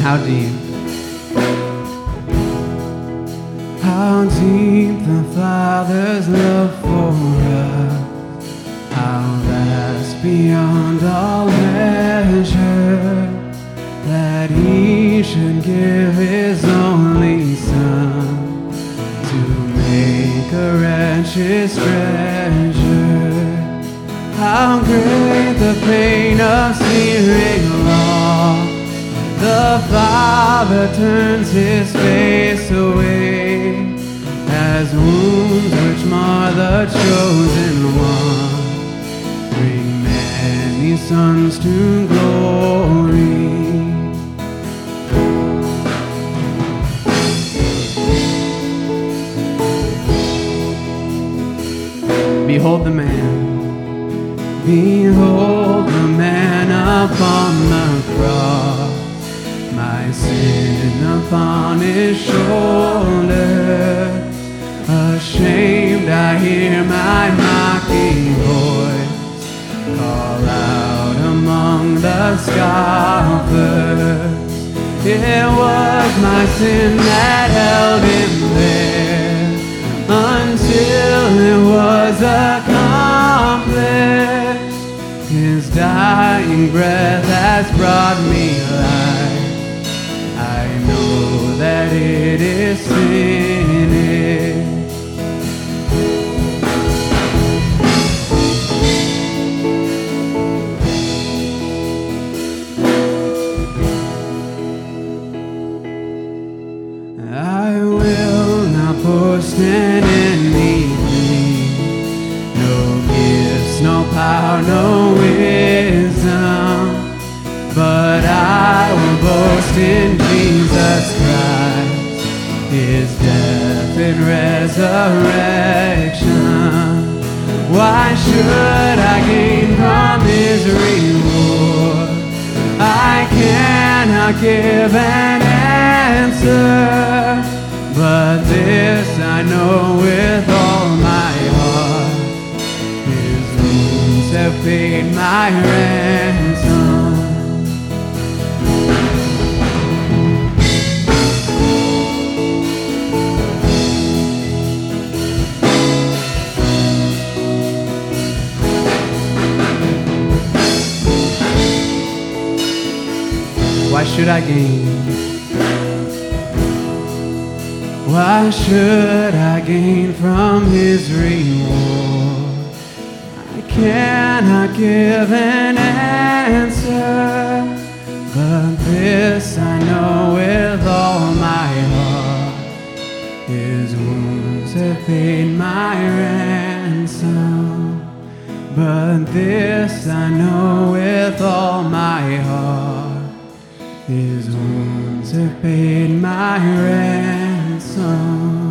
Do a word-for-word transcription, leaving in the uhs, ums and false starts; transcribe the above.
how deep, how deep the Father's love for us, how vast beyond all measure, that He should give His only Son to make a wretch His treasure. How great the pain of searing loss! The Father turns His face away, as wounds which mar the chosen one bring many sons to glory. Behold the man, behold the man upon the cross, my sin upon His shoulder. Ashamed I hear my mocking voice call out among the scoffers. It was my sin that held Him there until it was accomplished. His dying breath has brought me life. I know that it is finished. I will not boast in anything, no gifts, no power, no wisdom, but I will boast in Jesus Christ, His death and resurrection. Why should I gain from His reward? I cannot give an answer, but this I know with all my heart: His wounds have paid my ransom. Why should I gain? Why should I gain from His reward? I cannot give an answer, but this I know with all my heart: His wounds have paid my ransom. But this I know with all my heart: His wounds have paid my ransom.